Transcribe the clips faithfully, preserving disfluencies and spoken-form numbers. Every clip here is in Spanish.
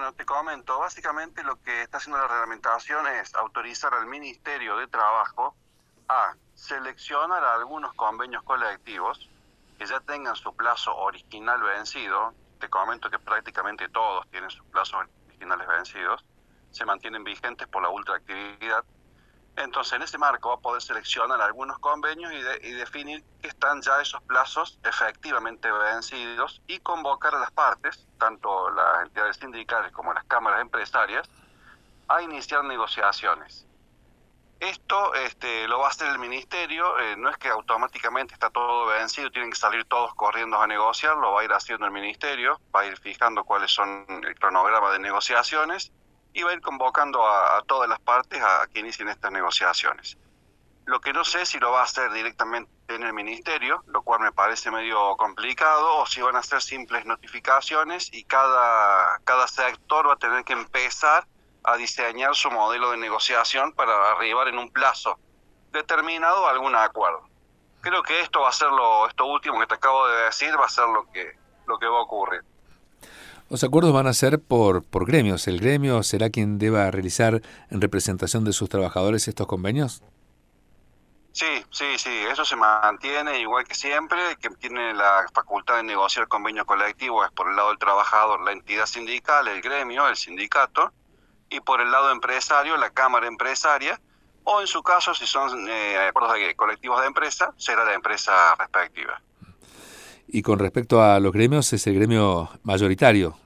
Bueno, te comento, básicamente lo que está haciendo la reglamentación es autorizar al Ministerio de Trabajo a seleccionar a algunos convenios colectivos que ya tengan su plazo original vencido. Te comento que prácticamente todos tienen sus plazos originales vencidos, se mantienen vigentes por la ultraactividad. Entonces, en ese marco va a poder seleccionar algunos convenios y, de, y definir que están ya esos plazos efectivamente vencidos y convocar a las partes, tanto las entidades sindicales como las cámaras empresarias, a iniciar negociaciones. Esto este, lo va a hacer el Ministerio, eh, no es que automáticamente está todo vencido, tienen que salir todos corriendo a negociar, lo va a ir haciendo el Ministerio, va a ir fijando cuáles son el cronograma de negociaciones y va a ir convocando a, a todas las partes a que inicien estas negociaciones. Lo que no sé si lo va a hacer directamente en el Ministerio, lo cual me parece medio complicado, o si van a hacer simples notificaciones y cada, cada sector va a tener que empezar a diseñar su modelo de negociación para arribar en un plazo determinado a algún acuerdo. Creo que esto va a ser lo, esto último que te acabo de decir, va a ser lo que, lo que va a ocurrir. Los acuerdos van a ser por, por gremios. ¿El gremio será quien deba realizar en representación de sus trabajadores estos convenios? Sí, sí, sí, eso se mantiene igual que siempre, que tiene la facultad de negociar convenio colectivo es por el lado del trabajador, la entidad sindical, el gremio, el sindicato, y por el lado empresario, la cámara empresaria, o en su caso, si son eh, acuerdos de colectivos de empresa, será la empresa respectiva. Y con respecto a los gremios, es el gremio mayoritario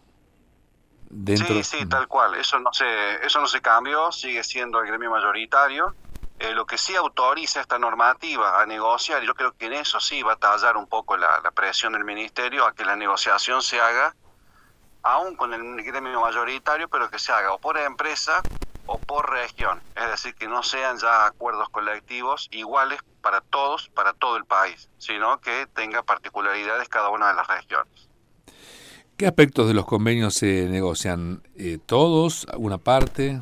Sí, dentro. sí, tal cual, eso no se, eso no se cambió, sigue siendo el gremio mayoritario. Eh, lo que sí autoriza esta normativa a negociar, y yo creo que en eso sí va a tallar un poco la, la presión del Ministerio a que la negociación se haga aún con el gremio mayoritario, pero que se haga o por empresa o por región, es decir, que no sean ya acuerdos colectivos iguales para todos, para todo el país, sino que tenga particularidades cada una de las regiones. ¿Qué aspectos de los convenios se negocian? Eh, ¿Todos? ¿Alguna parte?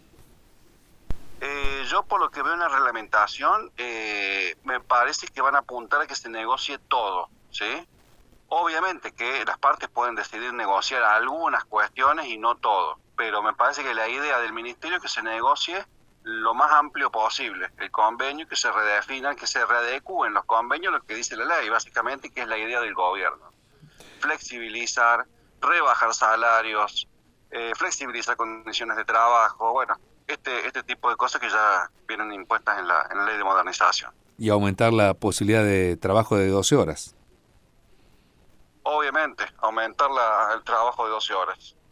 Eh, yo por lo que veo en la reglamentación, eh, me parece que van a apuntar a que se negocie todo, ¿sí? Obviamente que las partes pueden decidir negociar algunas cuestiones y no todo, pero me parece que la idea del Ministerio es que se negocie lo más amplio posible el convenio, que se redefinan, que se readecúen los convenios, lo que dice la ley, básicamente, que es la idea del gobierno. Flexibilizar, rebajar salarios, eh, flexibilizar condiciones de trabajo, bueno, este, este tipo de cosas que ya vienen impuestas en la, en la ley de modernización. Y aumentar la posibilidad de trabajo de doce horas. Obviamente, aumentar la, el trabajo de doce horas.